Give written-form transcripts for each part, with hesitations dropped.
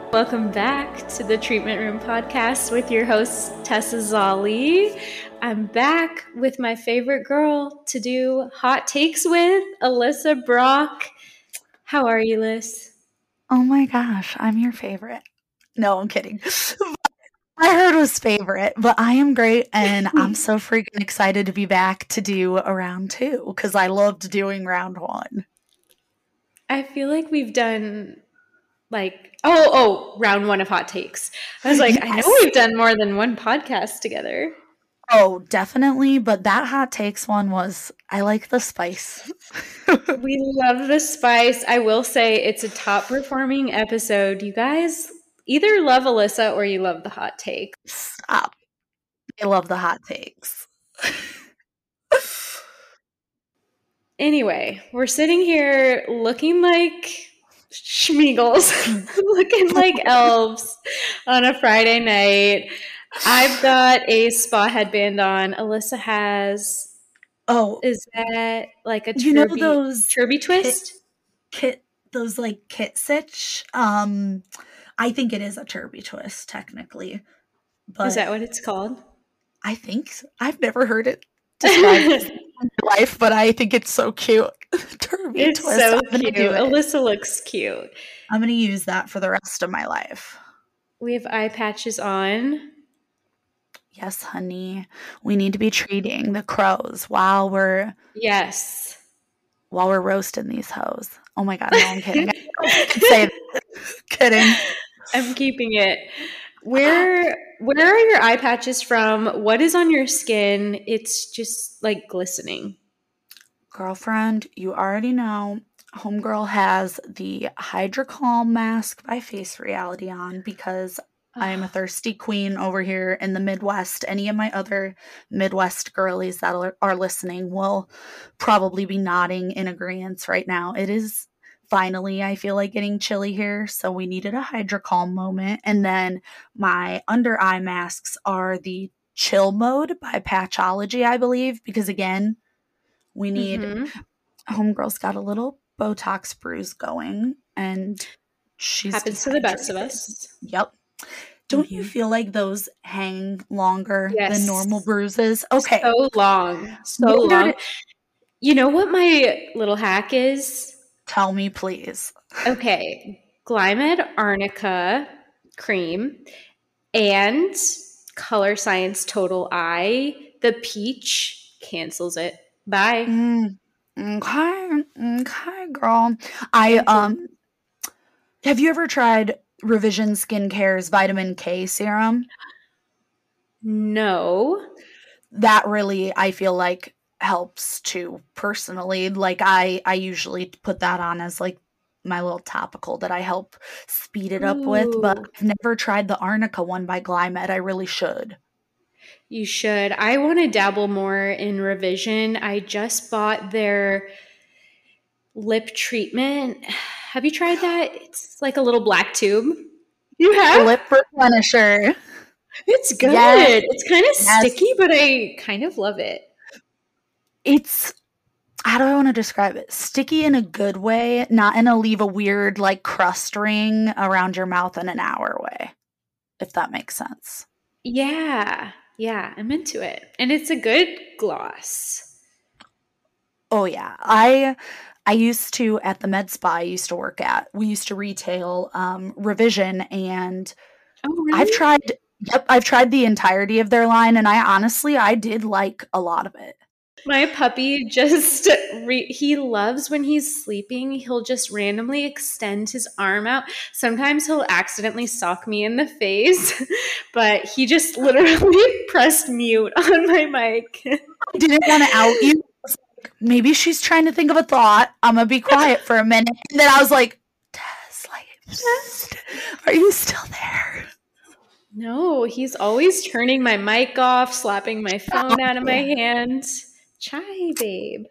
Welcome back to the Treatment Room Podcast with your host, Tessa Zolli. I'm back with my favorite girl to do hot takes with, Alyssa Brock. How are you, Liz? Oh my gosh, I'm your favorite. No, I'm kidding. I heard was favorite, but I am great, and I'm so freaking excited to be back to do a round 2 because I loved doing round 1. I feel like we've done round 1 of hot takes. I was like, yes. I know we've done more than one podcast together. Oh, definitely, but that hot takes one was, I like the spice. We love the spice. I will say it's a top performing episode. You guys either love Alyssa or you love the hot take. Stop. I love the hot takes. Anyway, we're sitting here looking like schmeagles, looking like elves on a Friday night. I've got a spa headband on. Alyssa has. Oh, is that like a Turby twist? Those like kit stitch. I think it is a Turby twist technically. But is that what it's called? I think so. I've never heard it described in my life, but I think it's so cute. Turby it's twist. So cute. Alyssa looks cute. I'm going to use that for the rest of my life. We have eye patches on. Yes, honey. We need to be treating the crows while we're roasting these hoes. Oh my god, no, I'm kidding. I can say that. Kidding. I'm keeping it. Where are your eye patches from? What is on your skin? It's just like glistening. Girlfriend, you already know. Homegirl has the Hydrocalm mask by Face Reality on because I am a thirsty queen over here in the Midwest. Any of my other Midwest girlies that are listening will probably be nodding in agreement right now. It is finally, I feel like, getting chilly here, so we needed a Hydrocalm moment. And then my under eye masks are the Chill Mode by Patchology, I believe, because again, we need homegirl's got a little Botox bruise going, and she's happens to the best of us. Yep. Don't you feel like those hang longer than normal bruises? Okay. So long. Long. You know what my little hack is? Tell me, please. Okay. Glymed Arnica cream and Color Science Total Eye. The peach cancels it. Bye. Okay, girl. Have you ever tried Revision Skincare's Vitamin K serum? No. That really, I feel like, helps too, personally. Like, I usually put that on as, like, my little topical that I help speed it up with, but I've never tried the Arnica one by Glymed. I really should. You should. I want to dabble more in Revision. I just bought their lip treatment. Have you tried that? It's like a little black tube. You have? Lip replenisher. It's good. Yes. It's kind of sticky, but I kind of love it. It's, how do I want to describe it? Sticky in a good way, not in a leave a weird like crust ring around your mouth in an hour way, if that makes sense. Yeah, I'm into it. And it's a good gloss. Oh yeah. I used to, at the med spa I used to work at, we used to retail Revision, and really? I've tried the entirety of their line, and I did like a lot of it. My puppy just, he loves when he's sleeping, he'll just randomly extend his arm out. Sometimes he'll accidentally sock me in the face, but he just literally pressed mute on my mic. I didn't want to out you. Maybe she's trying to think of a thought. I'm going to be quiet for a minute. And then I was like, Tess, are you still there? No, he's always turning my mic off, slapping my phone out of my hand. Chai, babe.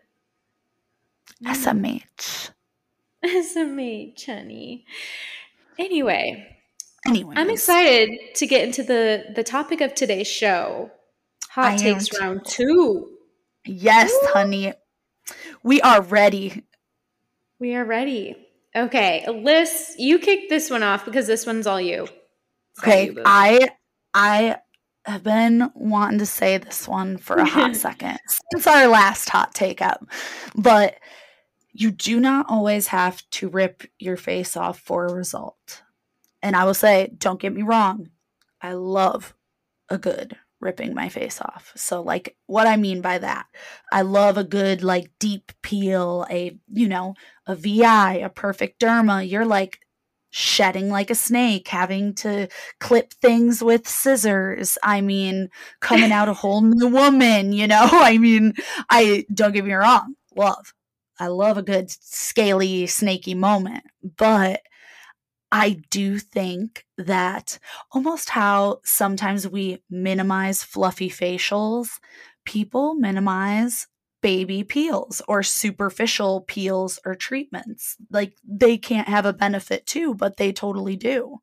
SMH. SMH, honey. Anyway, I'm excited to get into the topic of today's show. Hot takes round 2. Yes, honey. We are ready. We are ready. Okay, Liz, you kick this one off because this one's all you. It's all Okay, you, boo. I have been wanting to say this one for a hot second since our last hot take up, but you do not always have to rip your face off for a result. And I will say, don't get me wrong, I love a good ripping my face off. So like what I mean by that, I love a good like deep peel, a VI, a perfect derma. You're like shedding like a snake, having to clip things with scissors. I mean, coming out a whole new woman, I mean, I don't get me wrong, I love a good scaly, snaky moment, but I do think that almost how sometimes we minimize fluffy facials, people minimize baby peels or superficial peels or treatments. Like they can't have a benefit too, but they totally do.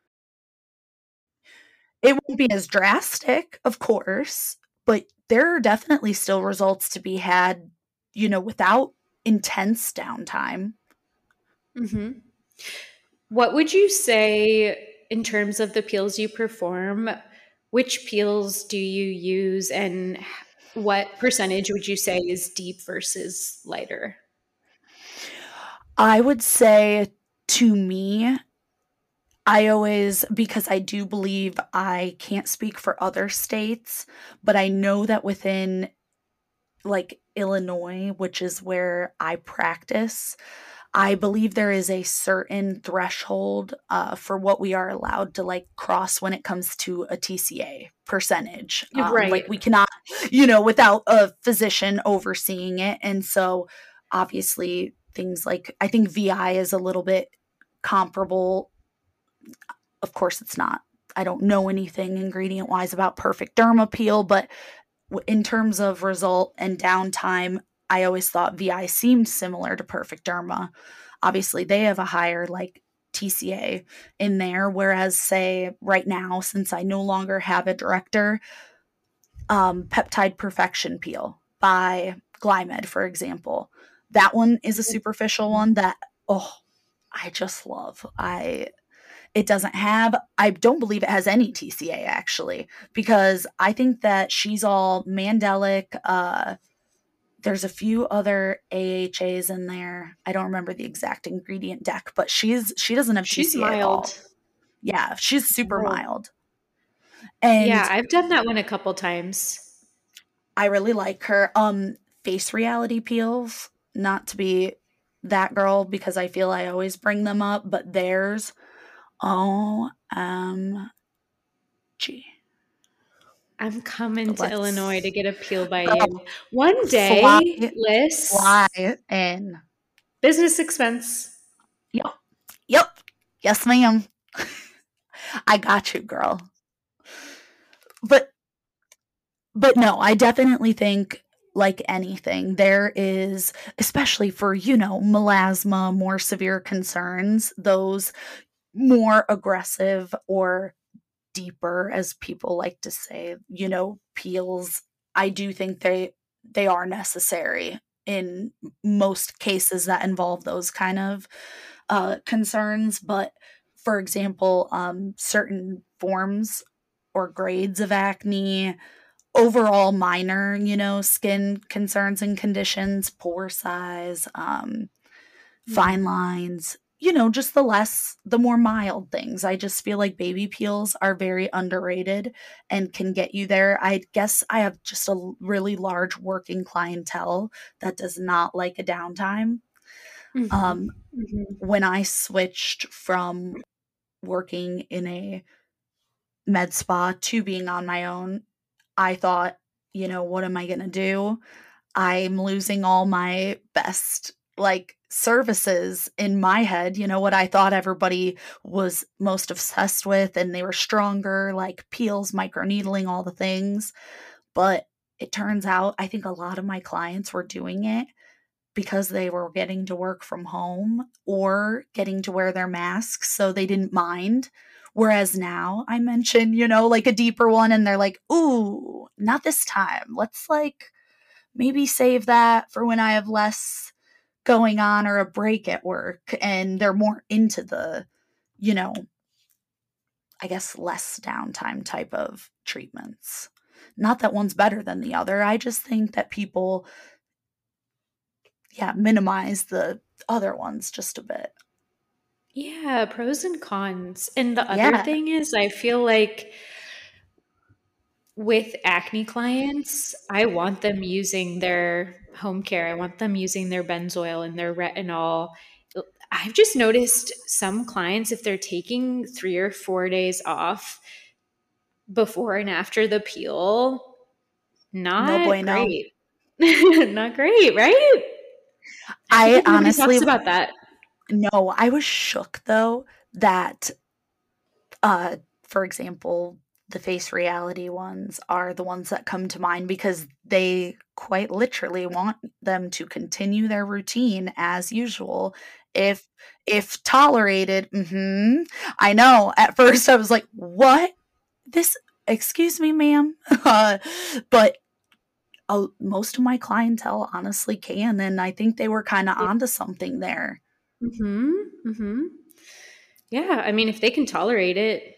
It won't be as drastic, of course, but there are definitely still results to be had, without intense downtime. Mm-hmm. What would you say in terms of the peels you perform? Which peels do you use, and what percentage would you say is deep versus lighter? I would say to me, I always, because I do believe I can't speak for other states, but I know that within like Illinois, which is where I practice, I believe there is a certain threshold for what we are allowed to like cross when it comes to a TCA percentage. Like Right. we cannot, without a physician overseeing it. And so obviously things like I think VI is a little bit comparable. Of course, it's not. I don't know anything ingredient wise about Perfect Derma Peel, but in terms of result and downtime, I always thought VI seemed similar to Perfect Derma. Obviously, they have a higher like TCA in there, whereas say right now, since I no longer have a director, Peptide Perfection Peel by Glymed, for example, that one is a superficial one that I just love. I don't believe it has any TCA actually, because I think that she's all mandelic. There's a few other AHAs in there. I don't remember the exact ingredient deck, but she doesn't have She's TCA at all. mild. Yeah, she's super Oh. mild. Yeah, And I've done that one a couple times. I really like her. Face reality peels, not to be that girl because I feel I always bring them up, but theirs, OMG. I'm coming to Illinois to Let's get a peel by girl, you. One fly, day, Liz, fly in. business expense. Yep. Yep. Yes, ma'am. I got you, girl. But no, I definitely think like anything, there is, especially for, melasma, more severe concerns, those more aggressive or deeper, as people like to say, peels. I do think they are necessary in most cases that involve those kind of concerns. But for example, certain forms or grades of acne, overall minor, skin concerns and conditions, pore size, fine lines, just the more mild things. I just feel like baby peels are very underrated and can get you there. I guess I have just a really large working clientele that does not like a downtime. Mm-hmm. Mm-hmm. When I switched from working in a med spa to being on my own, I thought, what am I going to do? I'm losing all my best like services in my head, what I thought everybody was most obsessed with, and they were stronger, like peels, microneedling, all the things. But it turns out I think a lot of my clients were doing it because they were getting to work from home or getting to wear their masks, so they didn't mind. Whereas now I mention, like a deeper one, and they're like, ooh, not this time. Let's like maybe save that for when I have less going on or a break at work, and they're more into the, you know, I guess less downtime type of treatments. Not that one's better than the other. I just think that people, yeah, minimize the other ones just a bit. Yeah, pros and cons. And the other Yeah, thing is, I feel like with acne clients, I want them using their home care. I want them using their benzoyl and their retinol. I've just noticed some clients, if they're taking 3 or 4 days off before and after the peel, no not bueno. great. Not great, right? I feel I like nobody honestly, talks about that. no, I was shook though that, for example, the face reality ones are the ones that come to mind because they quite literally want them to continue their routine as usual if tolerated. I know at first I was like, what, this, excuse me ma'am. But most of my clientele honestly can, and I think they were kind of onto something there. Mm-hmm. Mm-hmm. Yeah, I mean, if they can tolerate it.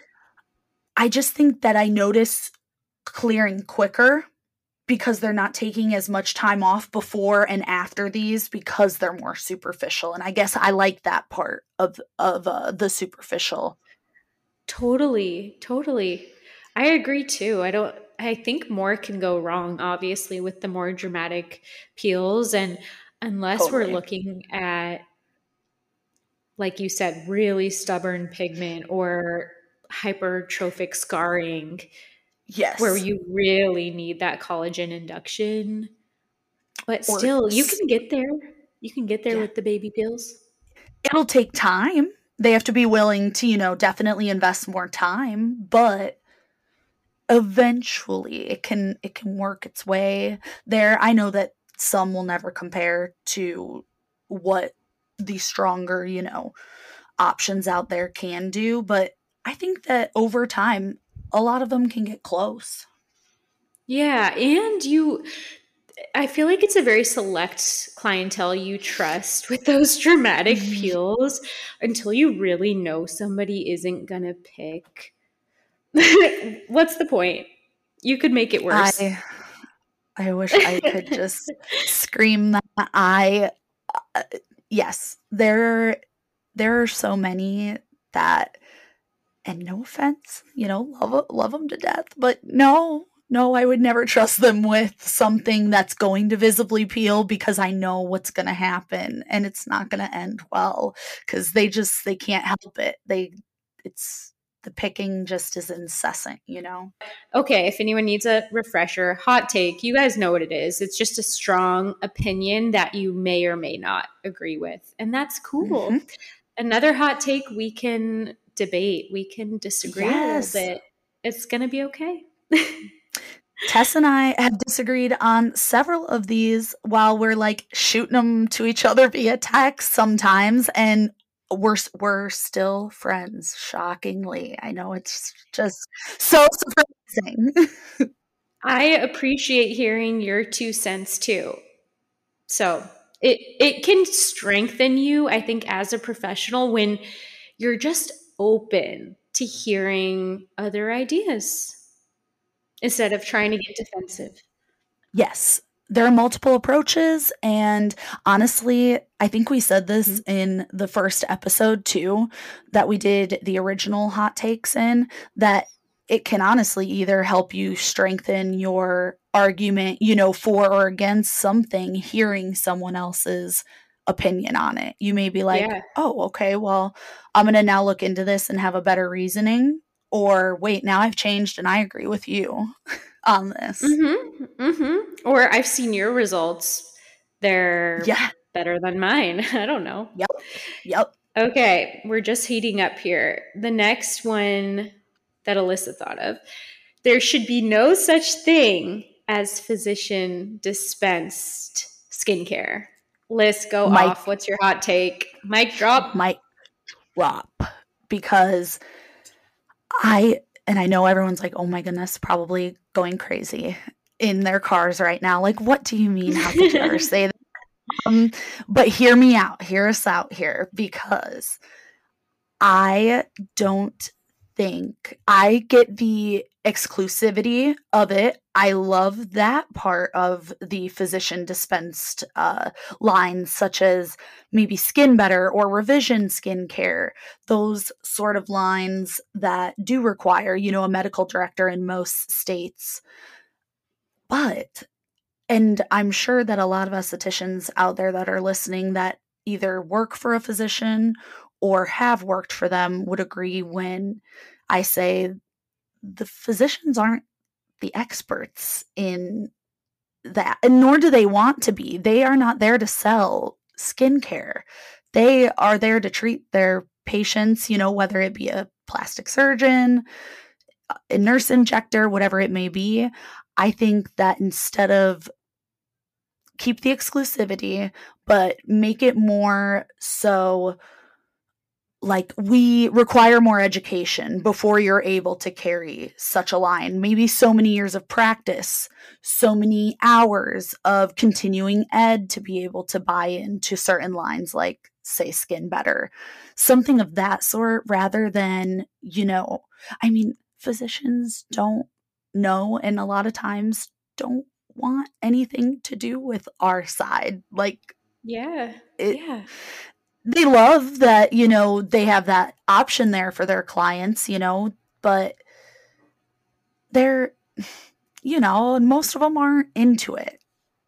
I just think that I notice clearing quicker because they're not taking as much time off before and after these because they're more superficial, and I guess I like that part of the superficial. Totally, totally. I agree too. I think more can go wrong, obviously, with the more dramatic peels. And unless we're Totally. looking at, like you said, really stubborn pigment or hypertrophic scarring, where Yes. you really need that collagen induction. But Or still, you can get there. You can get there yeah, with the baby peels. it'll take time. They have to be willing to, definitely invest more time, but eventually it can work its way there. I know that some will never compare to what the stronger, options out there can do, but I think that over time a lot of them can get close. Yeah, and I feel like it's a very select clientele you trust with those dramatic peels until you really know somebody isn't gonna pick. What's the point? You could make it worse. I I wish I could just scream that. I uh, yes, there are so many that, and no offense, love them to death, but no, no, I would never trust them with something that's going to visibly peel because I know what's going to happen and it's not going to end well because they can't help it. It's the picking just is incessant. Okay, if anyone needs a refresher, hot take, you guys know what it is. It's just a strong opinion that you may or may not agree with, and that's cool. Hmm. Another hot take, we can debate, we can disagree a little Yes. bit. It's gonna be okay. Tess and I have disagreed on several of these while we're like shooting them to each other via text sometimes, and we're still friends. Shockingly, I know it's just so surprising. I appreciate hearing your 2 cents too. So it can strengthen you, I think, as a professional when you're just open to hearing other ideas instead of trying to get defensive. Yes, there are multiple approaches, and honestly, I think we said this Mhm. in the first episode too, that we did the original hot takes in, that it can honestly either help you strengthen your argument, for or against something, hearing someone else's opinion on it. You may be like, Yeah. "Oh, okay, well, I'm gonna now look into this and have a better reasoning," or, "Wait, now I've changed and I agree with you on this." Mhm. Mhm. Or I've seen your results. They're Yeah. better than mine. I don't know. Yep. Yep. Okay, we're just heating up here. The next one that Alyssa thought of, there should be no such thing as physician dispensed skincare. Liz, go Mic off. What's your hot take? Mic drop. mic drop, because I know everyone's like, "Oh my goodness," probably going crazy in their cars right now. Like, "What do you mean? How could you ever say that?" But hear me out, hear us out here, because I don't think I get the exclusivity of it. I love that part of the physician dispensed lines, such as maybe Skin Better or Revision Skincare, those sort of lines that do require, a medical director in most states. But, and I'm sure that a lot of estheticians out there that are listening that either work for a physician or have worked for them would agree when I say the physicians aren't the experts in that, and nor do they want to be. They are not there to sell skincare. They are there to treat their patients, whether it be a plastic surgeon, a nurse injector, whatever it may be. I think that instead of keep the exclusivity, but make it more so like we require more education before you're able to carry such a line. Maybe so many years of practice, so many hours of continuing ed to be able to buy into certain lines like, say, Skin Better. Something of that sort rather than, physicians don't know and a lot of times don't want anything to do with our side. Like, Yeah. it, Yeah. they love that, they have that option there for their clients, but they're, most of them aren't into it.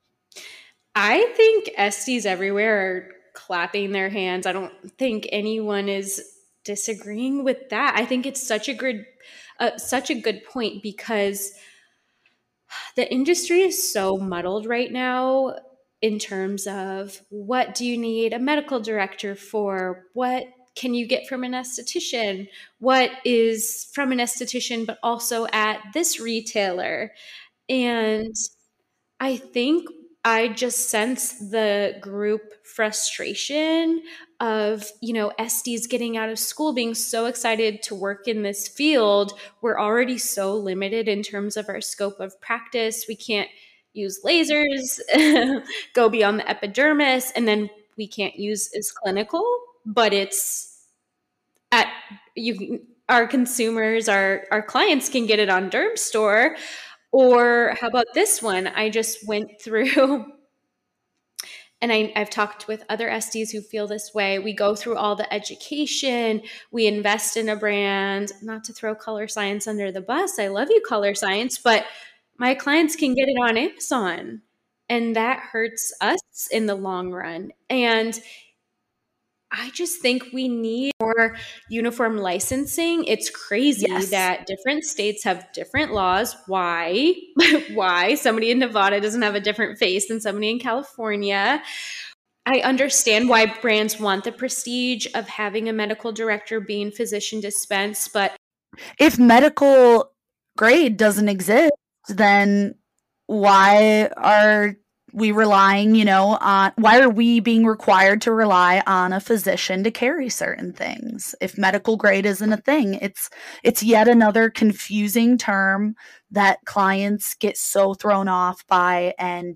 I think Estes everywhere are clapping their hands. I don't think anyone is disagreeing with that. I think it's such a good point because the industry is so muddled right now in terms of what do you need a medical director for? What can you get from an esthetician? What is from an esthetician, but also at this retailer? And I think I just sense the group frustration of, Estes getting out of school, being so excited to work in this field. We're already so limited in terms of our scope of practice. We can't use lasers, go beyond the epidermis, and then we can't use is clinical, but it's at our consumers, our clients can get it on Derm Store. Or how about this one? I just went through, and I've talked with other SDs who feel this way. We go through all the education, we invest in a brand, not to throw Color Science under the bus. I love you, Color Science, but my clients can get it on Amazon. And that hurts us in the long run. And I just think we need more uniform licensing. It's crazy Yes. that different states have different laws. Why? Why? Somebody in Nevada doesn't have a different face than somebody in California. I understand why brands want the prestige of having a medical director being physician dispense, but if medical grade doesn't exist, then why are we relying, on why are we being required to rely on a physician to carry certain things? If medical grade isn't a thing, it's yet another confusing term that clients get so thrown off by, and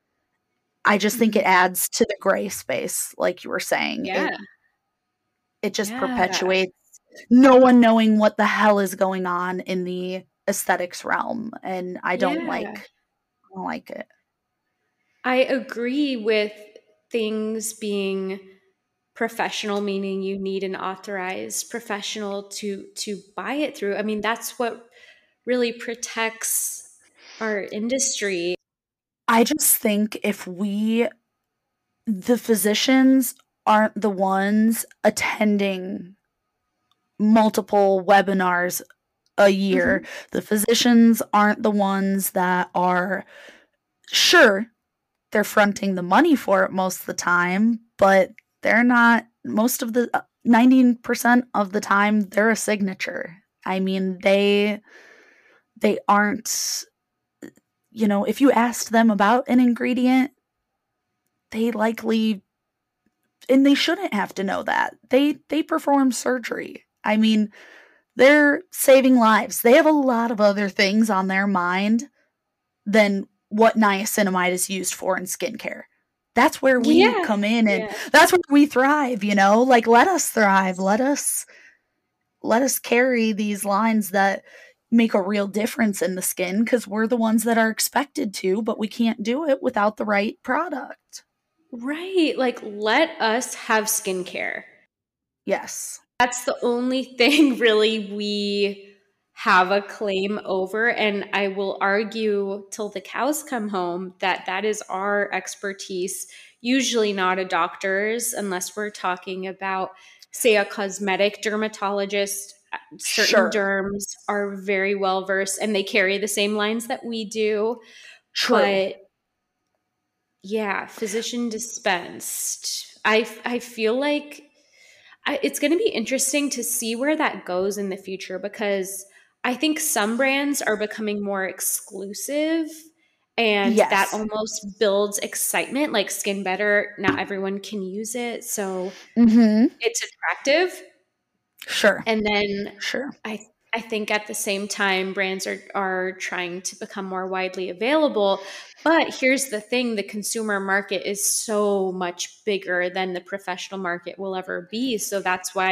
I just think it adds to the gray space, like you were saying. yeah. It just Yeah. perpetuates no one knowing what the hell is going on in the aesthetics realm, and I don't like it. I agree with things being professional, meaning you need an authorized professional to buy it through. I mean, that's what really protects our industry. I just think if the physicians aren't the ones attending multiple webinars a year, the physicians aren't the ones that are, sure, they're fronting the money for it most of the time, but they're not, most of the 90% of the time, they're a signature. I mean, they aren't, if you asked them about an ingredient, they likely, and they shouldn't have to know that. They perform surgery. I mean, they're saving lives. They have a lot of other things on their mind than what niacinamide is used for in skincare. That's where we Yeah. come in, and Yeah. that's where we thrive, like, let us thrive. Let us carry these lines that make a real difference in the skin, because we're the ones that are expected to, but we can't do it without the right product. Right. Like, let us have skincare. Yes. That's the only thing really we have a claim over. And I will argue till the cows come home that that is our expertise, usually not a doctor's, unless we're talking about, say, a cosmetic dermatologist. Certain Sure. derms are very well versed and they carry the same lines that we do. True. But yeah, physician dispensed. I feel like it's going to be interesting to see where that goes in the future, because I think some brands are becoming more exclusive and that Yes. almost builds excitement. Like Skin Better, not everyone can use it, so Mm-hmm. it's attractive. Sure. And then Sure. I I think at the same time brands are trying to become more widely available. But here's the thing, the consumer market is so much bigger than the professional market will ever be. So that's why,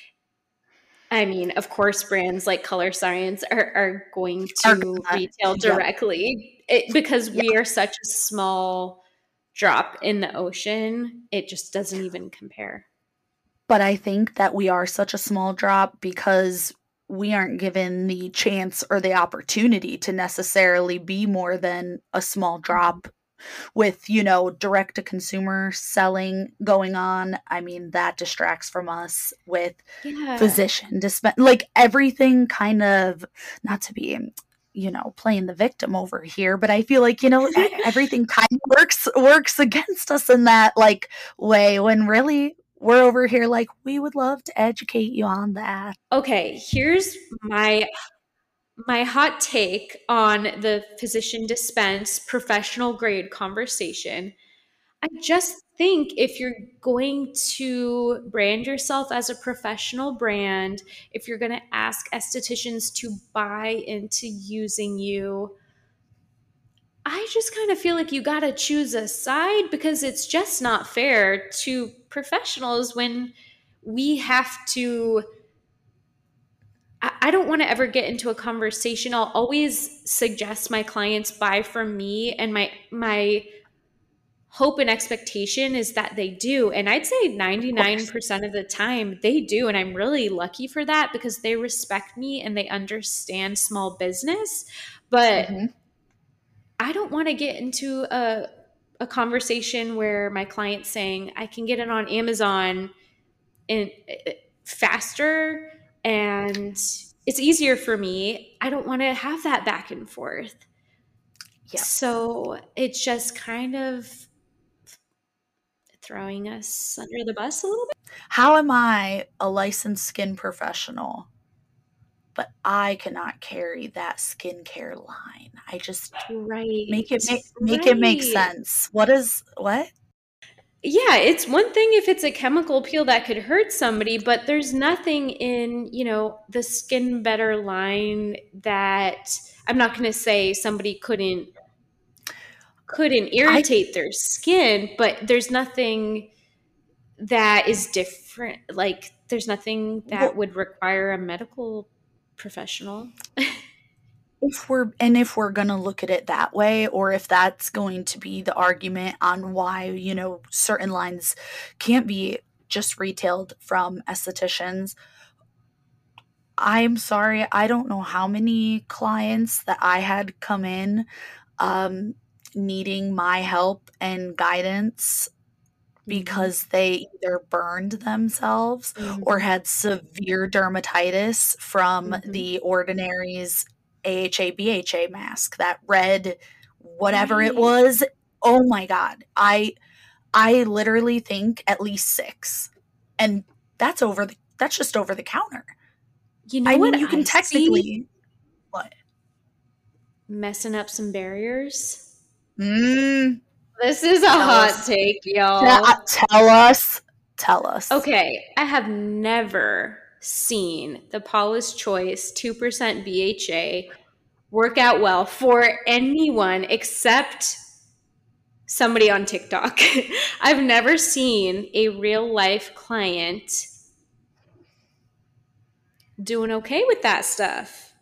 I mean, of course, brands like Color Science are going Are to gonna, retail yep. directly, because Yeah. we are such a small drop in the ocean. It just doesn't even compare. But I think that we are such a small drop because we aren't given the chance or the opportunity to necessarily be more than a small drop with, direct to consumer selling going on. I mean, that distracts from us with Yeah. physician dispense, like everything kind of, not to be, playing the victim over here, but I feel like, everything kind of works against us in that like way, when really we're over here like, we would love to educate you on that. Okay, here's my hot take on the physician dispense professional grade conversation. I just think if you're going to brand yourself as a professional brand, if you're going to ask estheticians to buy into using you, I just kind of feel like you got to choose a side, because it's just not fair to professionals when we have to. I don't want to ever get into a conversation. I'll always suggest my clients buy from me, and my hope and expectation is that they do. And I'd say Of course. 99% of the time they do. And I'm really lucky for that, because they respect me and they understand small business. But Hmm. I don't want to get into a conversation where my client's saying, I can get it on Amazon in faster and it's easier for me. I don't want to have that back and forth. Yep. So it's just kind of throwing us under the bus a little bit. How am I a licensed skin professional, but I cannot carry that skincare line? I just make it Right. make Right. sense. What? Yeah, it's one thing if it's a chemical peel that could hurt somebody, but there's nothing in, the Skin Better line that, I'm not going to say somebody couldn't I irritate their skin, but there's nothing that is different. Like, there's nothing that well, would require a medical professional. if we're going to look at it that way, or if that's going to be the argument on why, certain lines can't be just retailed from estheticians, I'm sorry, I don't know how many clients that I had come in um, needing my help and guidance Mhm. because they either burned themselves or Mhm. had severe dermatitis from Mhm. the Ordinary's AHA BHA mask, that red whatever it Right. was. Oh my god. I literally think at least 6. And that's just over the counter. You know I mean, what you can I see? technically what? Messing up some barriers. Mm, This is a tell hot us. take, Tell, y'all. tell us. Tell us. Okay, I have never seen the Paula's Choice 2% BHA work out well for anyone except somebody on TikTok. I've never seen a real life client doing okay with that stuff.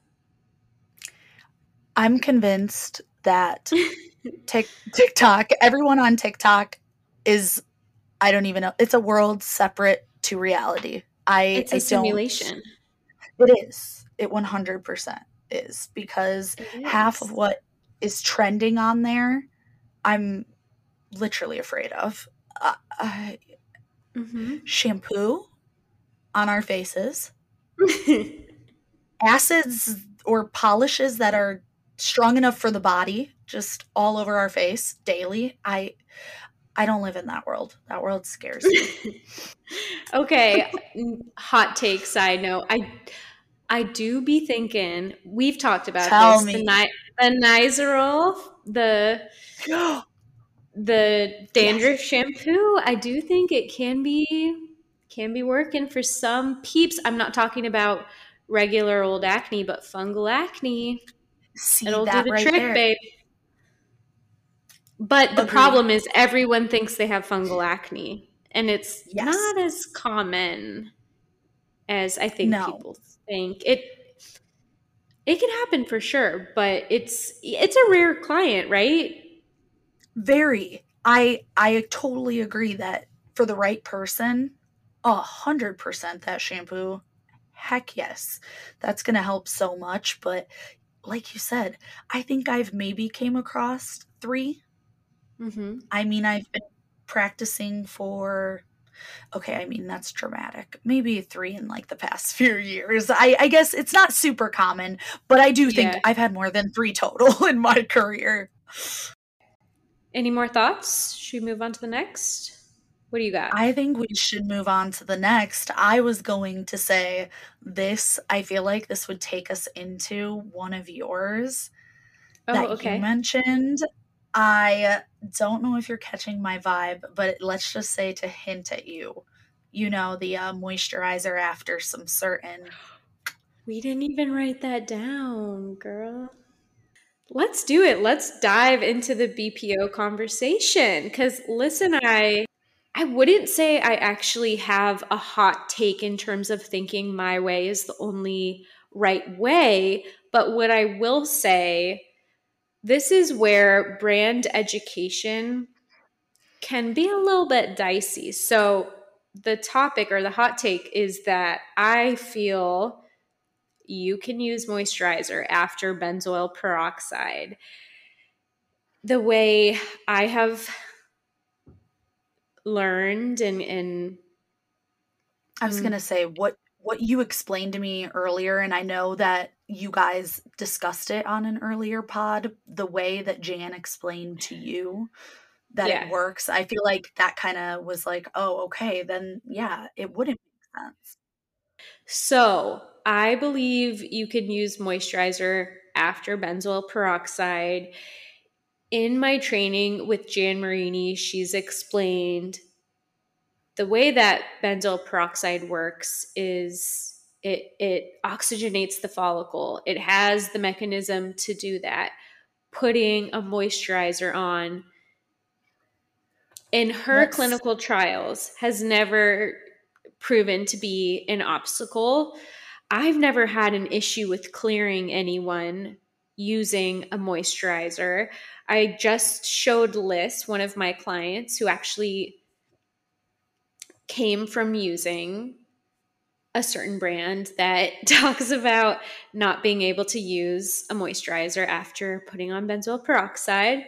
I'm convinced that TikTok, everyone on TikTok is, I don't even know, it's a world separate to reality. It's a simulation. It is. It 100% is, because half of what is trending on there, I'm literally afraid of. Shampoo on our faces, acids or polishes that are strong enough for the body, just all over our face daily. I don't live in that world. That world scares me. Okay, hot take side note. I do be thinking, we've talked about Tell this, me. the Nizoral, the dandruff shampoo. I do think it can be working for some peeps. I'm not talking about regular old acne, but fungal acne. See It'll do that the right trick, there. babe. But the Agree. problem is everyone thinks they have fungal acne, and it's Yes. not as common as I think No. people think. It can happen for sure, but it's a rare client, right? Very. I totally agree that for the right person, 100% that shampoo, heck yes, that's going to help so much. But like you said, I think I've maybe came across 3. Mm-hmm. I mean, I've been practicing for, okay, I mean, that's dramatic. Maybe 3 in like the past few years. I guess it's not super common, but I do think I've had more than 3 total in my career. Any more thoughts? Should we move on to the next? What do you got? I think we should move on to the next. I was going to say this, I feel like this would take us into one of yours that you mentioned. I don't know if you're catching my vibe, but let's just say to hint at you. You know, the moisturizer after some certain. We didn't even write that down, girl. Let's do it. Let's dive into the BPO conversation. Because listen, I wouldn't say I actually have a hot take in terms of thinking my way is the only right way. But what I will say, this is where brand education can be a little bit dicey. So the topic or the hot take is that I feel you can use moisturizer after benzoyl peroxide. The way I have learned and I was going to say what you explained to me earlier, and I know that you guys discussed it on an earlier pod, the way that Jan explained to you that it works. I feel like that kind of was like, oh, okay, then yeah, it wouldn't make sense. So I believe you can use moisturizer after benzoyl peroxide. In my training with Jan Marini, she's explained the way that benzoyl peroxide works is it oxygenates the follicle. It has the mechanism to do that. Putting a moisturizer on in her clinical trials has never proven to be an obstacle. I've never had an issue with clearing anyone using a moisturizer. I just showed Liz, one of my clients, who actually came from using a certain brand that talks about not being able to use a moisturizer after putting on benzoyl peroxide.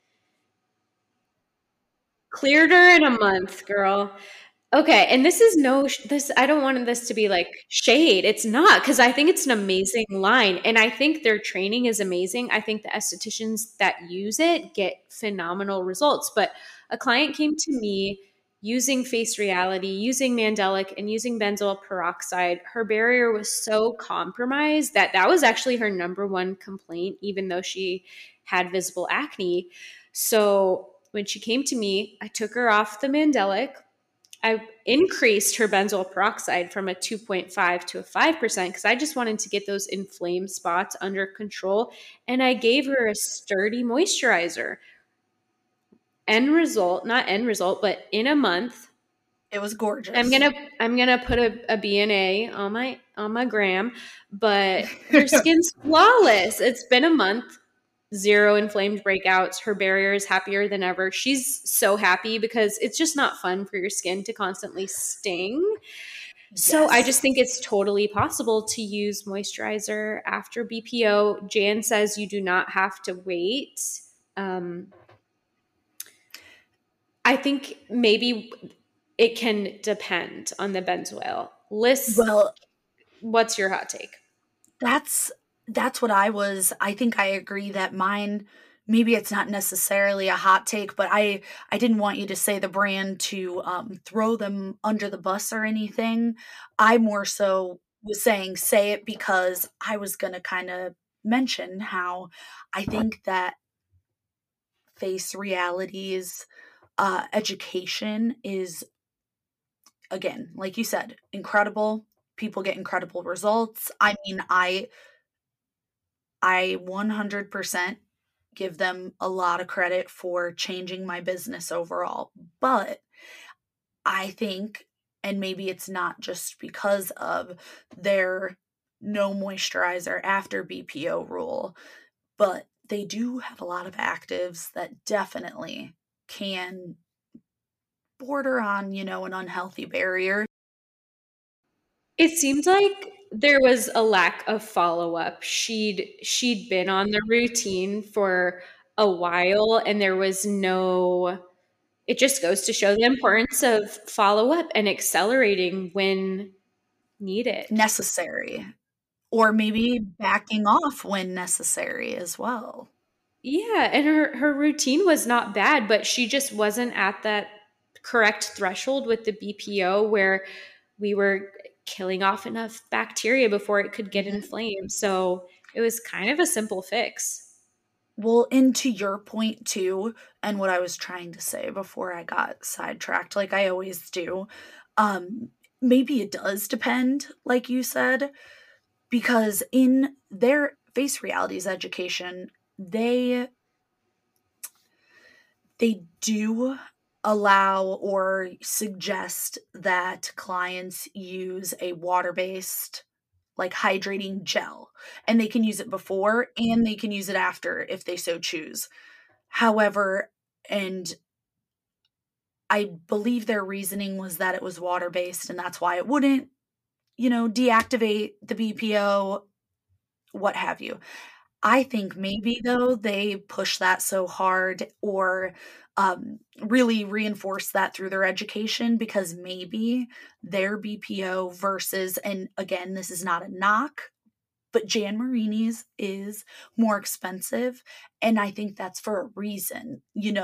Cleared her in a month, girl. Okay, and this is this I don't want this to be like shade. It's not, because I think it's an amazing line, and I think their training is amazing. I think the estheticians that use it get phenomenal results. But a client came to me using Face Reality, using Mandelic, and using benzoyl peroxide. Her barrier was so compromised that was actually her number one complaint, even though she had visible acne. So when she came to me, I took her off the Mandelic. I increased her benzoyl peroxide from a 2.5 to a 5% because I just wanted to get those inflamed spots under control. And I gave her a sturdy moisturizer. end result, not end result, but in a month, It was gorgeous. I'm gonna put a B&A on my gram, but her skin's flawless. It's been a month, 0 inflamed breakouts. Her barrier is happier than ever. She's so happy because it's just not fun for your skin to constantly sting. So I just think it's totally possible to use moisturizer after BPO. Jan says you do not have to wait. I think maybe it can depend on the benzoyl. Liz, Well, what's your hot take? that's what I think I agree that mine, maybe it's not necessarily a hot take, but I didn't want you to say the brand to throw them under the bus or anything. I more so was saying say it because I was going to kind of mention how I think that Face Reality's education is, again, like you said, incredible. People get incredible results. I mean, I 100% give them a lot of credit for changing my business overall. But I think, and maybe it's not just because of their no moisturizer after BPO rule, but they do have a lot of actives that definitely can border on, an unhealthy barrier. It seemed like there was a lack of follow-up. She'd been on the routine for a while and there was no, it just goes to show the importance of follow-up and accelerating when needed. Necessary. Or maybe backing off when necessary as well. Yeah, and her routine was not bad, but she just wasn't at that correct threshold with the BPO where we were killing off enough bacteria before it could get inflamed. So it was kind of a simple fix. Well, and to your point too, and what I was trying to say before I got sidetracked, like I always do, maybe it does depend, like you said, because in their Face Realities education, they do allow or suggest that clients use a water-based, like, hydrating gel, and they can use it before and they can use it after if they so choose. However, and I believe their reasoning was that it was water-based and that's why it wouldn't, deactivate the BPO, what have you. I think maybe though they push that so hard or really reinforce that through their education because maybe their BPO versus, and again, this is not a knock, but Jan Marini's is more expensive. And I think that's for a reason.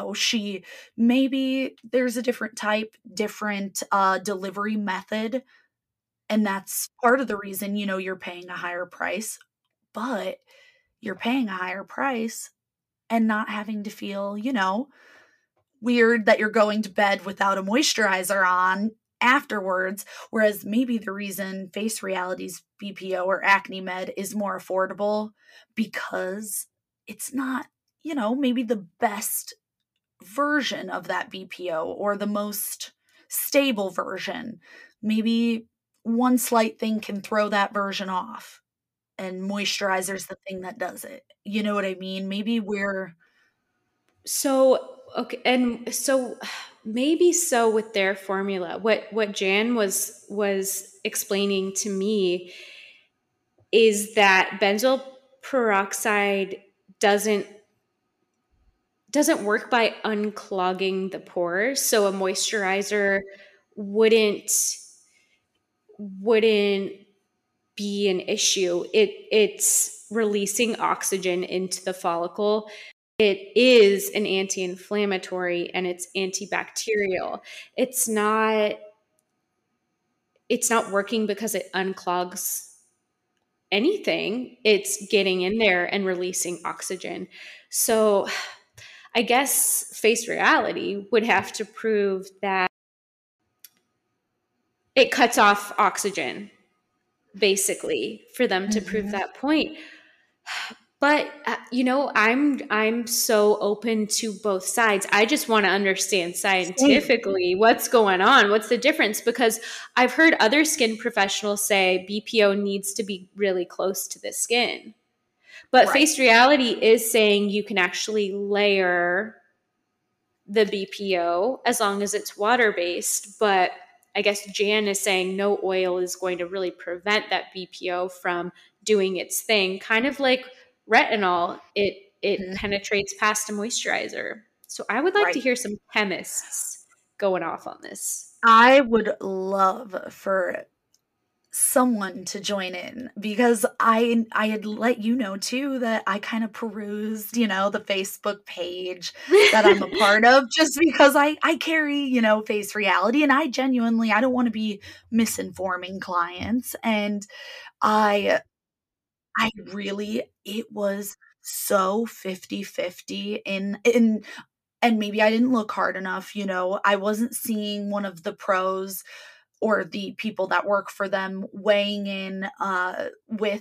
Maybe there's a different type, different delivery method. And that's part of the reason, you're paying a higher price. But you're paying a higher price and not having to feel, weird that you're going to bed without a moisturizer on afterwards. Whereas maybe the reason Face Reality's BPO or Acne Med is more affordable because it's not, maybe the best version of that BPO or the most stable version. Maybe one slight thing can throw that version off and moisturizer's the thing that does it. You know what I mean? Maybe we're So okay, and so maybe so with their formula. What Jan was explaining to me is that benzoyl peroxide doesn't work by unclogging the pores. So a moisturizer wouldn't wouldn't be an issue. It's releasing oxygen into the follicle. It is an anti-inflammatory and it's antibacterial. It's not working because it unclogs anything. It's getting in there and releasing oxygen. So I guess Face Reality would have to prove that it cuts off oxygen, basically, for them to prove that point. But I'm so open to both sides. I just want to understand Same. scientifically what's going on. What's the difference? Because I've heard other skin professionals say BPO needs to be really close to the skin. But Right. Face Reality is saying you can actually layer the BPO as long as it's water based. But I guess Jan is saying no oil is going to really prevent that BPO from doing its thing. Kind of like retinol, it Mhm. penetrates past a moisturizer. So I would like to Right. hear some chemists going off on this. I would love for someone to join in because I had let you know too that I kind of perused, the Facebook page that I'm a part of just because I carry, Face Reality, and I don't want to be misinforming clients, and I I really it was so 50-50 in and maybe I didn't look hard enough, I wasn't seeing one of the pros or the people that work for them weighing in, with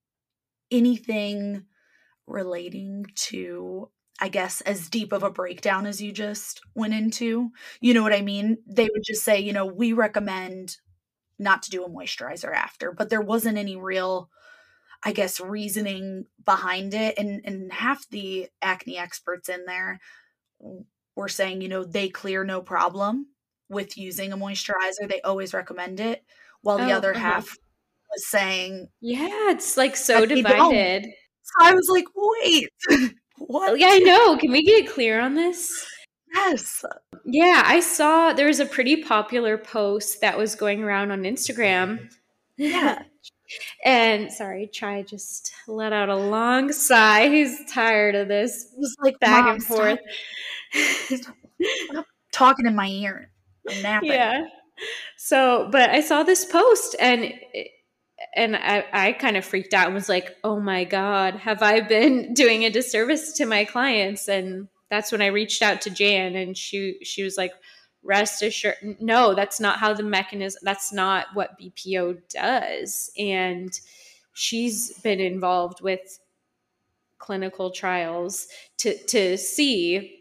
anything relating to, I guess, as deep of a breakdown as you just went into. You know what I mean? They would just say, "We recommend not to do a moisturizer after," but there wasn't any real, I guess, reasoning behind it, and half the acne experts in there were saying, they clear no problem with using a moisturizer, they always recommend it, while the Oh, other uh-huh. half was saying Yeah, it's like that so they don't. divided. So I was like, "Wait, what?" Yeah, I know. Can we get clear on this? Yes. Yeah, I saw there was a pretty popular post that was going around on Instagram. Yeah. And sorry, Chai just let out a long sigh. He's tired of this It was like, back "Mom, and forth. stop talking in my ear. I'm napping." Yeah. So, but I saw this post and I kind of freaked out and was like, "Oh my god, have I been doing a disservice to my clients?" And that's when I reached out to Jan, and she was like, "Rest assured, no, that's not how the mechanism. That's not what BPO does." And she's been involved with clinical trials to see,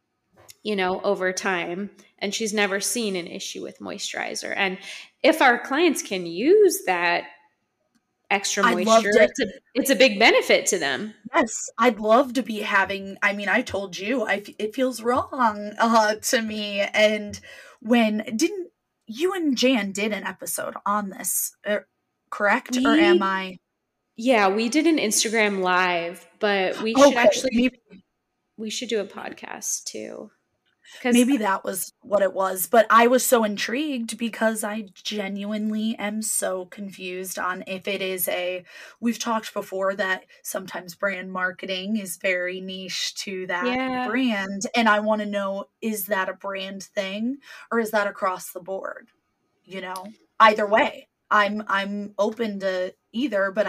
over time, and she's never seen an issue with moisturizer. And if our clients can use that extra I'd love moisture, to. it's a big benefit to them. Yes, I'd love to be having, I mean, I told you, it feels wrong, to me, and when didn't you and Jan did an episode on this, correct? Or am We I Yeah, we did an Instagram live, but okay, we should do a podcast too. Because maybe that was what it was, but I was so intrigued because I genuinely am so confused on if it is we've talked before that sometimes brand marketing is very niche to that yeah, brand, and I wanna know, is that a brand thing or is that across the board? You know? Either way, I'm open to either, but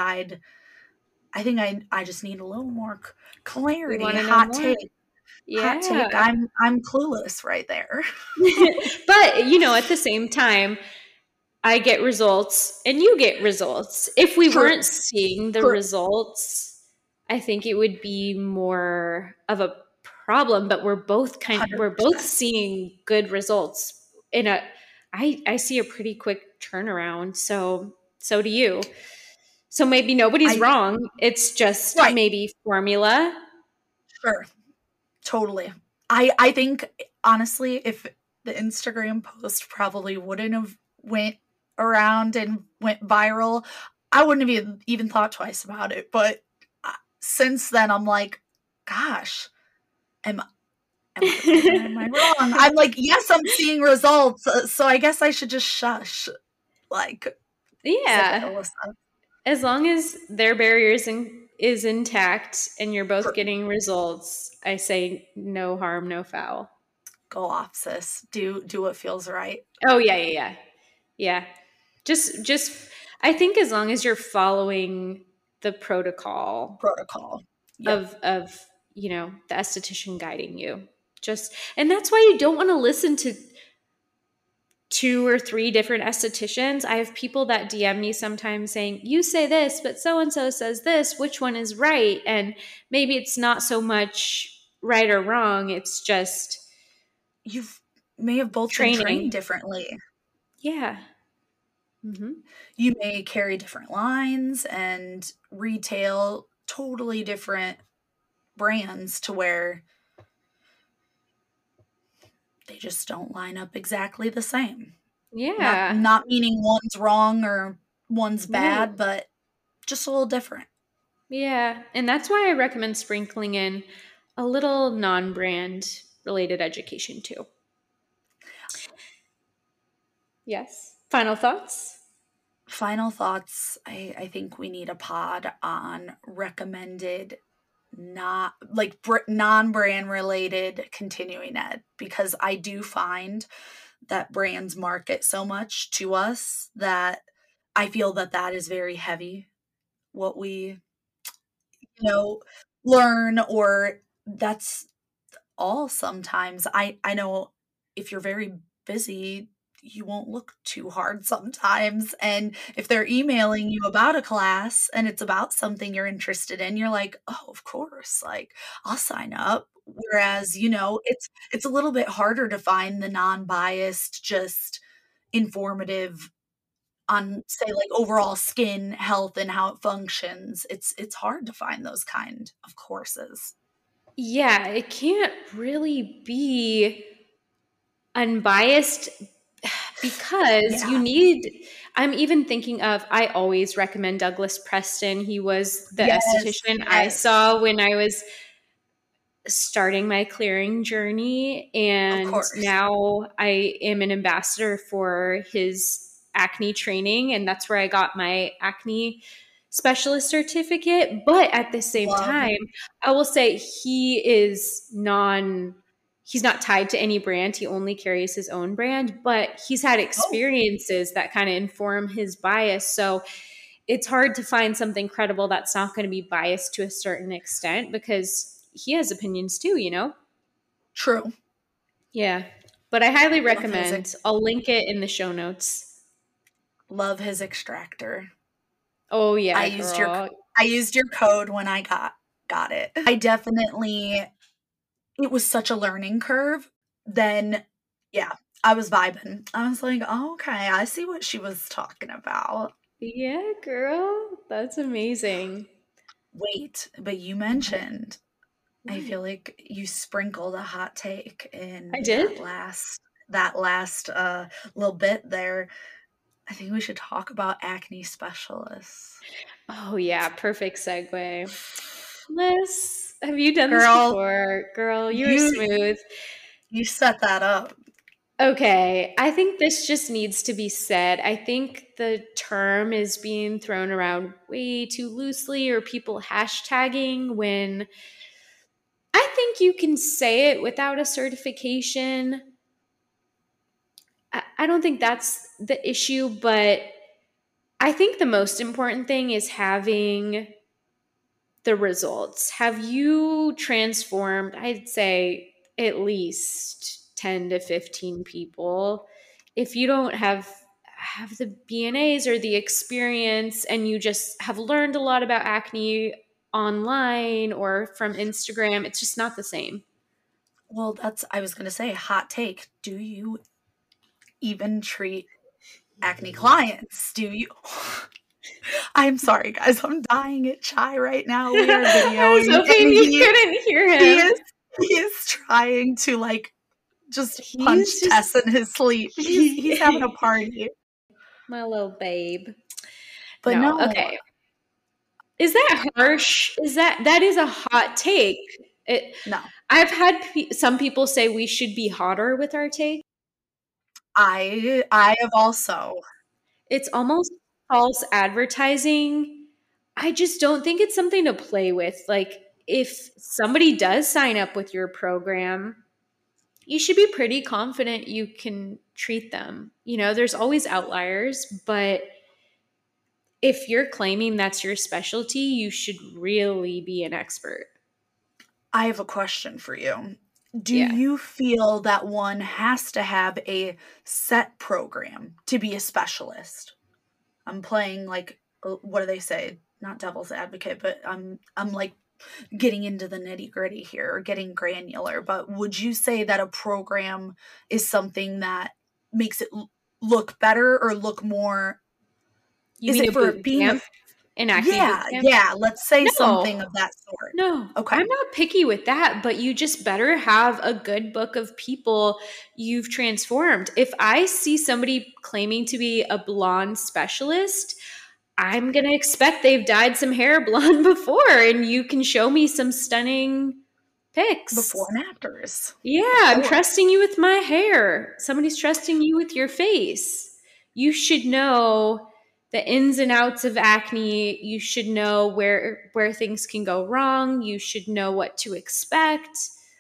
I think I just need a little more c we clarity. want to know Hot more. take. Hot take, Yeah. I'm clueless right there. But, at the same time, I get results and you get results. If we weren't True, seeing the true, results, I think it would be more of a problem, but we're both 100%. seeing good results in a I see a pretty quick turnaround. So do you. So maybe nobody's I wrong. It's just right, maybe formula. sure, totally. I think, honestly, if the Instagram post probably wouldn't have went around and went viral, I wouldn't have even thought twice about it, but, since then, I'm like, "Gosh, am am I right or am I wrong?" I'm like, "Yes, I'm seeing results, so I guess I should just shush." Like, "Zip it, Yeah. Alyssa." As long as their is intact and you're both True. getting results, I say no harm, no foul. Go off, sis. Do what feels right. Oh yeah, yeah, yeah. Yeah. Just I think as long as you're following the protocol Protocol. Yep. of the esthetician guiding you. Just and that's why you don't want to listen 2 or 3 different estheticians. I have people that DM me sometimes saying, you say this, but so-and-so says this, which one is right? And maybe it's not so much right or wrong. It's just You may have both been trained training. differently. Yeah. Mm-hmm. You may carry different lines and retail totally different brands to where they just don't line up exactly the same. Yeah. Not meaning one's wrong or one's bad, Right. but just a little different. Yeah. And that's why I recommend sprinkling in a little non-brand related education too. Yes. Final thoughts? Final thoughts. I think we need a pod on recommended not like non-brand related continuing ed, because I do find that brands market so much to us that I feel that that is very heavy what we learn, or that's all sometimes. I know if you're very busy, you won't look too hard sometimes. And if they're emailing you about a class and it's about something you're interested in, you're like, oh, of course, like I'll sign up. Whereas, it's a little bit harder to find the non-biased, just informative on, say, like overall skin health and how it functions. It's hard to find those kind of courses. Yeah, it can't really be unbiased because Yeah. you need. I'm even thinking of, I always recommend Douglas Preston. He was the Yes, esthetician I yes, saw when I was starting my clearing journey, of and course. now I am an ambassador for his acne training, and that's where I got my acne specialist certificate. But at the same Love. time, I will say he's not tied to any brand. He only carries his own brand, but he's had Oh, experiences that kind of inform his bias. So it's hard to find something credible that's not going to be biased to a certain extent, because he has opinions too, you know? true. Yeah. But I highly Love his recommend. I'll link it in the show notes. love his extractor. Oh I yeah, used your girl. I used your code when I got it. I definitely it was such a learning curve. Then yeah, I was vibing. I was like, oh, okay, I see what she was talking about. Yeah, girl. That's amazing. Wait, but you mentioned, I What? feel like you sprinkled a hot take I in did? that last little bit there. I think we should talk about acne specialists. Oh yeah, perfect segue. Liz, have you done this Girl, before? Girl, you are you smooth. you set that up. Okay, I think this just needs to be said. I think the term is being thrown around way too loosely, or people hashtagging, when I think you can say it without a certification. I don't think that's the issue, but I think the most important thing is having the results. Have you transformed, I'd say, at least 10 to 15 people? If you don't have the BNAs or the experience, and you just have learned a lot about acne online or from Instagram, it's just not the same. Well, I was going to say, hot take. Do you even treat acne clients? Do you? I'm sorry, guys. I'm dying at Chai right now. We are I was videoing, and hoping you couldn't hear he him. is he is trying to like just He's punch Tess just in his sleep. He's having a party. my little babe. But No, no, okay. Is that harsh? That is a hot take? It, no. I've had some people say we should be hotter with our take. I have also. It's almost false advertising. I just don't think it's something to play with. Like, if somebody does sign up with your program, you should be pretty confident you can treat them. You know, there's always outliers, but if you're claiming that's your specialty, you should really be an expert. I have a question for you. Do Yeah. you feel that one has to have a set program to be a specialist? I'm playing like, what do they say? Not devil's advocate, but I'm like getting into the nitty-gritty here or getting granular, but would you say that a program is something that makes it look better or look more, You is mean it a for boot being a camp? An acne boot yeah, camp? yeah, let's say something No. of that sort. No, Okay. I'm not picky with that, but you just better have a good book of people you've transformed. If I see somebody claiming to be a blonde specialist, I'm going to expect they've dyed some hair blonde before, and you can show me some stunning Before pics. and afters. Yeah, Of I'm course. trusting you with my hair. Somebody's trusting you with your face. You should know the ins and outs of acne. You should know where things can go wrong. You should know what to expect.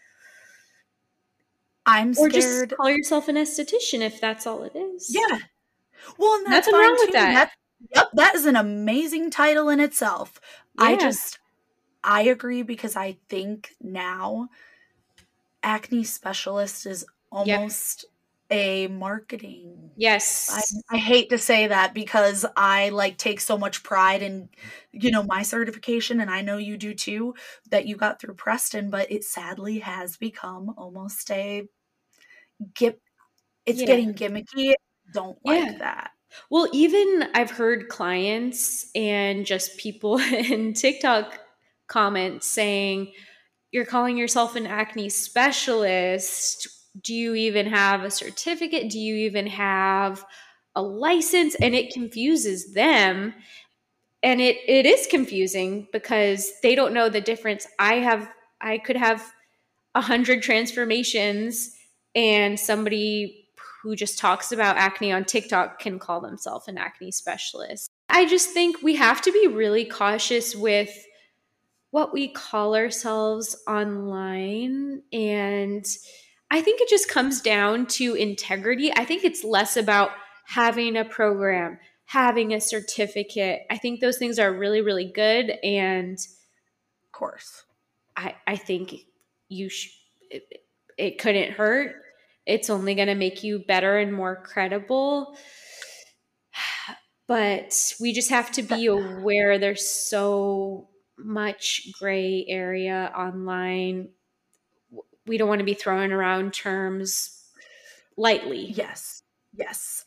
I'm Or just scared. call yourself an esthetician if that's all it is. Yeah. Well, and that's Nothing fine wrong with too. that. Yep, that is an amazing title in itself. I Yeah. just I agree because I think now acne specialist is Yep. almost a marketing. Yes. I hate to say that because I like take so much pride in, my certification, and I know you do too, that you got through Preston, but it sadly has become almost a gip. It's Yeah. getting gimmicky. Don't Yeah. like that. Well, even I've heard clients and just people in TikTok comments saying, "You're calling yourself an acne specialist. Do you even have a certificate? Do you even have a license?" And it confuses them. And it is confusing because they don't know the difference. I could have 100 transformations, and somebody who just talks about acne on TikTok can call themselves an acne specialist. I just think we have to be really cautious with what we call ourselves online. And I think it just comes down to integrity. I think it's less about having a program, having a certificate. I think those things are really, really good. And Of course. I think you it couldn't hurt. It's only going to make you better and more credible. But we just have to be aware there's so much gray area online. We don't want to be throwing around terms lightly. Yes. Yes.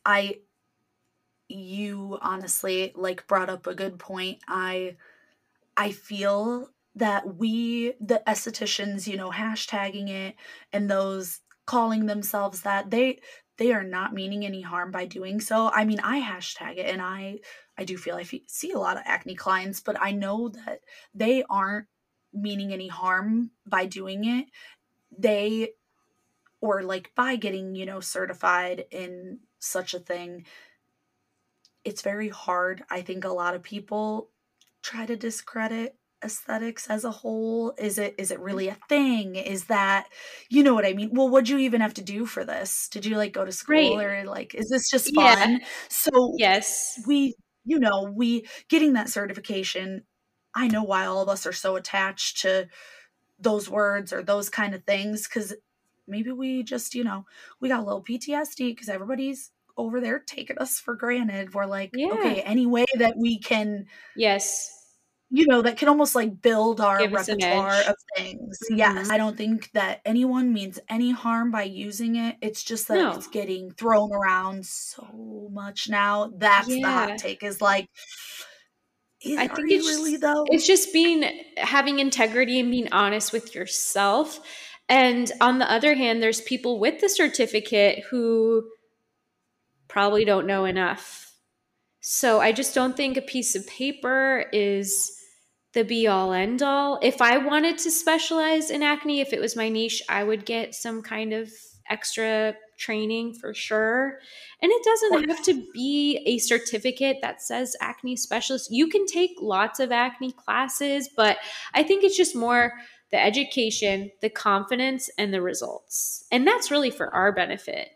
You honestly like brought up a good point. I feel that the estheticians, hashtagging it and those calling themselves that, they are not meaning any harm by doing so. I mean, I hashtag it and I do feel see a lot of acne clients, but I know that they aren't meaning any harm by doing it. They or like by getting, certified in such a thing, it's very hard. I think a lot of people try to discredit aesthetics as a whole. Is it really a thing? Is that, you know what I mean? Well, what'd you even have to do for this? Did you like go to school Right. or like is this just Yeah. fun? So Yes. we getting that certification, I know why all of us are so attached to those words or those kind of things cuz maybe we just, we got a little PTSD because everybody's over there taking us for granted. We're like, Yeah. okay, any way that we can, Yes. that can almost like build our Give us an repertoire edge. of things. Yes. Mhm. I don't think that anyone means any harm by using it. It's just that No. it's getting thrown around so much now. That's the hot Yeah. take is like, I are think you really though? it's just being having integrity and being honest with yourself. And on the other hand, there's people with the certificate who probably don't know enough. So I just don't think a piece of paper is the be all end all. If I wanted to specialize in acne, if it was my niche, I would get some kind of extra training for sure. And it Of doesn't have course. to be a certificate that says acne specialist. You can take lots of acne classes, but I think it's just more the education, the confidence, and the results. And that's really for our benefit.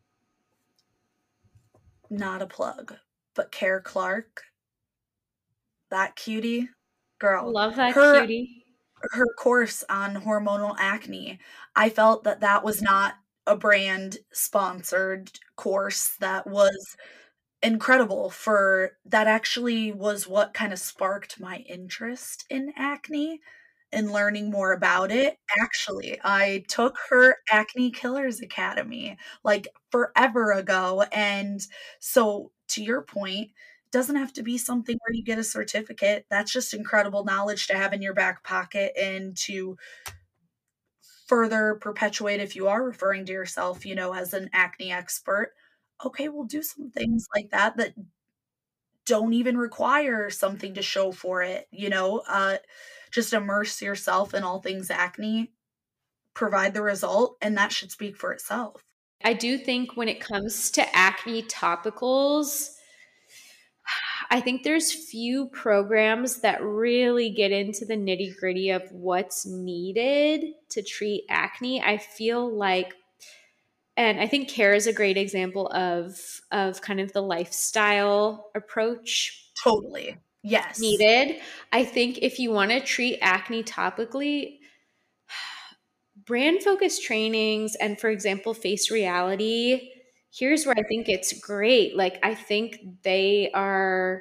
Not a plug, but Care Clark, that cutie, girl, Love that her cutie. her course on hormonal acne. I felt that that was not a brand sponsored course. That was incredible. For that actually was what kind of sparked my interest in acne and learning more about it. Actually, I took her Acne Killers Academy like forever ago. And so, to your point, it doesn't have to be something where you get a certificate. That's just incredible knowledge to have in your back pocket and to further perpetuate if you are referring to yourself, as an acne expert. Okay, we'll do some things like that that don't even require something to show for it, just immerse yourself in all things acne, provide the result, and that should speak for itself. I do think when it comes to acne topicals, I think there's few programs that really get into the nitty gritty of what's needed to treat acne. I feel like, and I think Care is a great example of kind of the lifestyle approach Totally. Yes. needed. I think if you want to treat acne topically, brand focused trainings and, for example, Face Reality, here's where I think it's great. Like, I think they are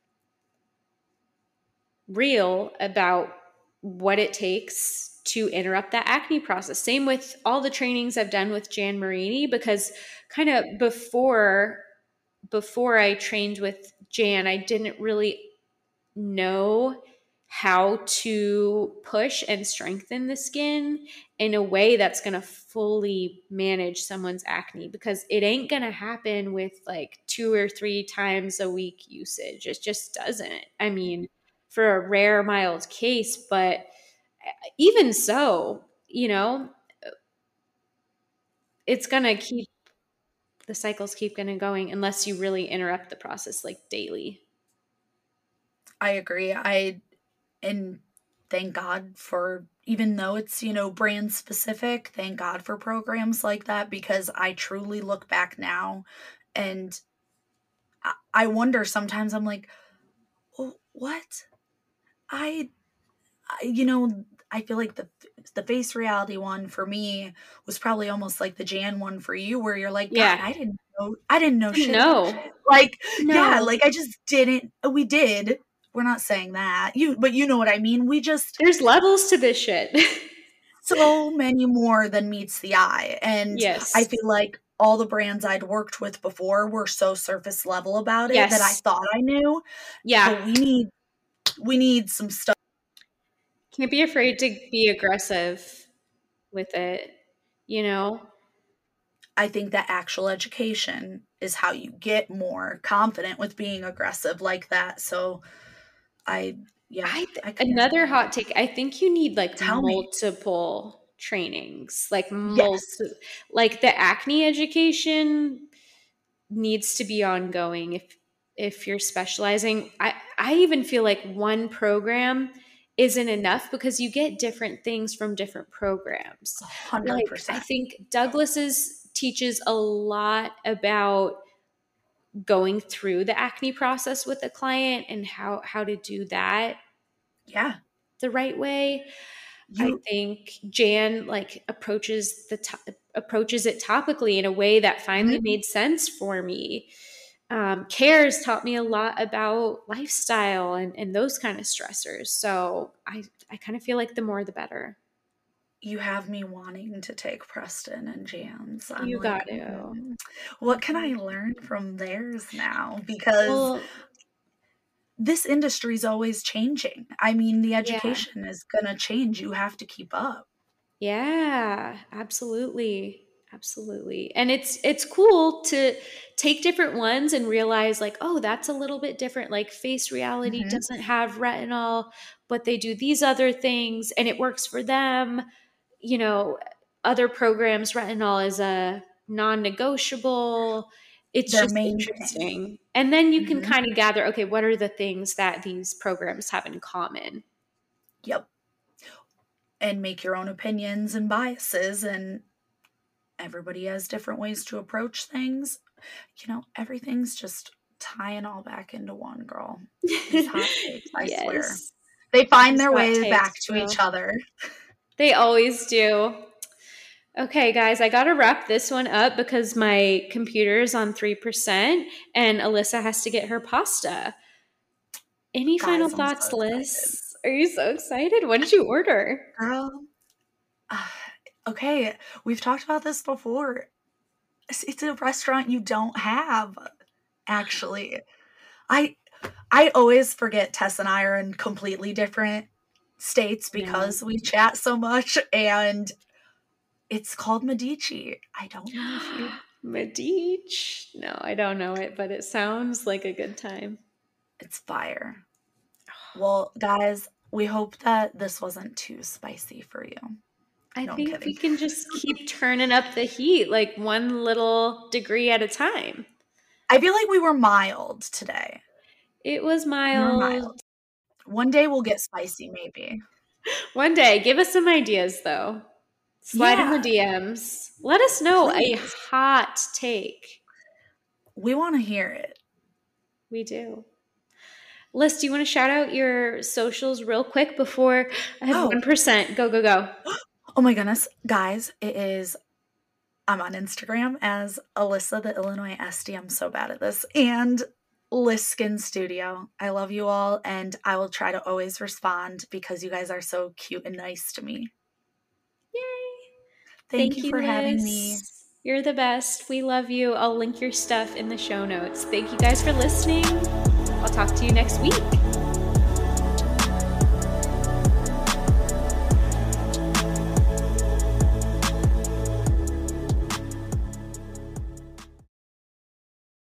real about what it takes to interrupt that acne process. Same with all the trainings I've done with Jan Marini, because kind of before I trained with Jan, I didn't really know how to push and strengthen the skin in a way that's going to fully manage someone's acne, because it ain't going to happen with like 2 or 3 times a week usage. It just doesn't. I mean, for a rare mild case, but even so, it's going to keep the cycles keep going unless you really interrupt the process like daily. I agree. And thank God for, even though it's, brand specific, thank God for programs like that, because I truly look back now and I wonder sometimes, I'm like, well, what? I I feel like the Face Reality one for me was probably almost like the Jan one for you, where you're like, God, Yeah. I didn't know shit about No. shit. Like, yeah, No. like I just didn't. We did. We're not saying that. But you know what I mean. We just, There's levels to this shit. so many more than meets the eye. And I Yes. feel like all the brands I'd worked with before were so surface level about it that I Yes. thought I knew. Yeah. But we need some stuff. Can't be afraid to be aggressive with it, you know? I think that actual education is how you get more confident with being aggressive like that. So I, yeah, I couldn't agree Another hot more. take, I think you need like Tell me. multiple trainings, like Yes. like the acne education needs to be ongoing if you're specializing. I even feel like one program isn't enough because you get different things from different programs. Like, I 100%. think Douglas's teaches a lot about going through the acne process with a client and how to do that Yeah. the right way. I You, think Jan like approaches it topically in a way that finally mhm. made sense for me. Cares taught me a lot about lifestyle and those kind of stressors. So I kind of feel like the more the better. You have me wanting to take Preston and Jan's. I'm You got like, to. what can I learn from theirs now? Because Well, this industry is always changing. I mean, the yeah. education is going to change. You have to keep up. Yeah, absolutely. Absolutely. And it's cool to take different ones and realize like, oh, that's a little bit different. Like Face Reality Hmm. doesn't have retinol, but they do these other things and it works for them. You know, other programs retinol is a non-negotiable. It's Their just main thing. interesting. And then you can Hmm. kind of gather, okay, what are the things that these programs have in common? Yep. And make your own opinions and biases, and everybody has different ways to approach things. Everything's just tying all back into one, girl. These hot takes, I swear. Yes. They find These their hot way takes, back to bro. each other. They always do. Okay, guys, I got to wrap this one up because my computer is on 3% and Alyssa has to get her pasta. Any final Guys, I'm thoughts, so excited. Liz? Are you so excited? What did you order? Girl. Okay, we've talked about this before. It's a restaurant you don't have, actually. I always forget Tess and I are in completely different states because we chat so much, and it's called Medici. I don't know if you... Medici? No, I don't know it, but it sounds like a good time. It's fire. Well, guys, we hope that this wasn't too spicy for you. I No, I'm think kidding. we can just keep turning up the heat, like one little degree at a time. I feel like we were mild today. It was We were mild. mild. One day we'll get spicy, maybe. One day. Give us some ideas, though. Slide in the Yeah, DMs. Let us know a please. hot take. We want to hear it. We do. Liz, do you want to shout out your socials real quick before I have 1%? Go, go, go. Oh my goodness. Guys, I'm on Instagram as Alyssa, the Illinois SD. I'm so bad at this. And Liskin Studio. I love you all, and I will try to always respond because you guys are so cute and nice to me. Yay. Thank you for having me. You're the best. We love you. I'll link your stuff in the show notes. Thank you guys for listening. I'll talk to you next week.